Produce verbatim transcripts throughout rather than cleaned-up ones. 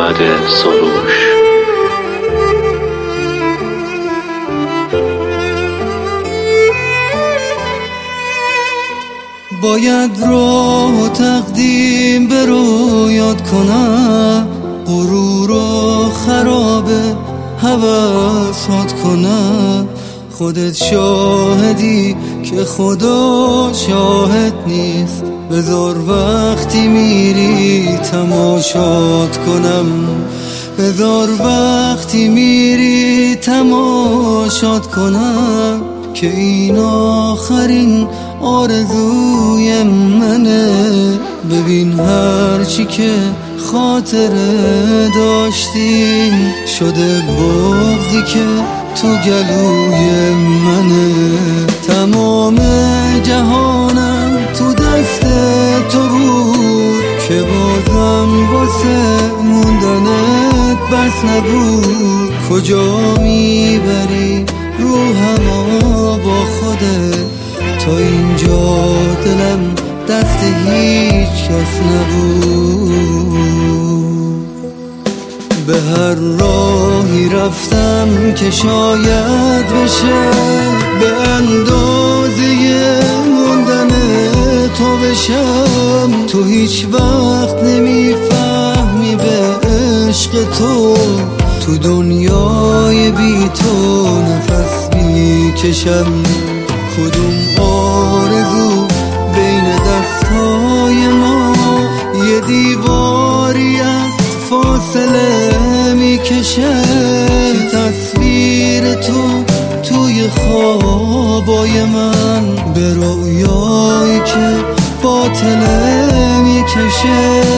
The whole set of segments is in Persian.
محمد سروش. باید راه و تقدیم به رو یاد کنم، غرور و خرابه هوسات کنم. خودت شاهدی که خدا شاهد نیست، بذار وقتی میری تماشات کنم. بذار وقتی میری تماشات کنم که این آخرین آرزوی منه. ببین هرچی که خاطره داشتیم شده بغضی که تو گلوی منه. تمام جهانم تو دست تو بود که بازم واسه موندنت بس نبود. کجا میبری روحمو با خودت، تا اینجا دلم دست هیچ کس نبود. به هر راهی رفتم که شاید بشه به اندازه موندن تو بشم. تو هیچ وقت نمیفهمی به عشق تو، تو دنیای بی تو نفس میکشم. کدوم آرزو بین دستهای ما یه دیواری از فاصله میکشه، که تصویر تو توی خوابای من به رویایی که باطله میکشه.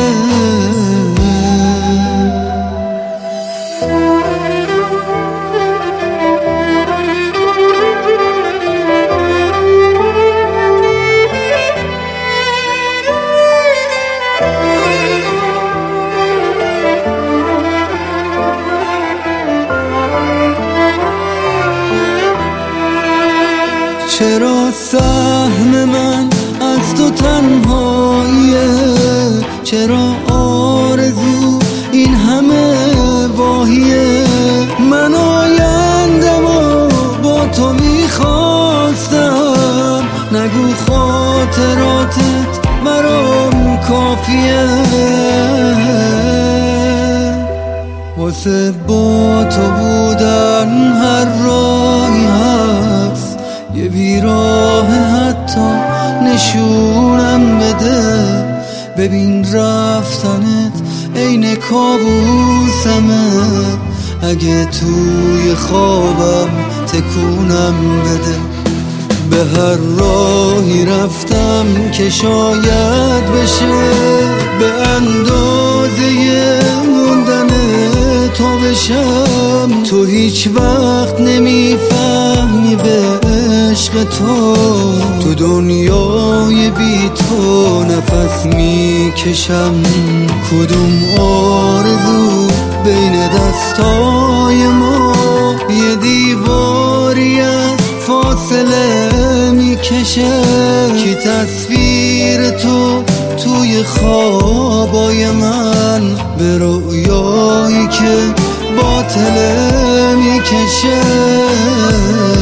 چرا سهم من از تو تنهاییه؟ چرا آرزو این همه واهیه؟ من آیندم و با تو میخواستم، نگو خاطراتت برام کافیه. واسه با تو بودن هر راهی هست، یه بیراه حتی نشونم بده. ببین رفتنت عین کابوسمه، اگه توی خوابم تکونم بده. به هر راهی رفتم که شاید بشه به اندازه موندن تو بشم. تو هیچ وقت نمیفهمی به عشق تو، تو دنیای بی تو نفس میکشم. کدوم آرزو بین دستای ما یه دیواری از فاصله میکشه، که تصویر تو توی خوابای من به رویایی که باطله میکشه.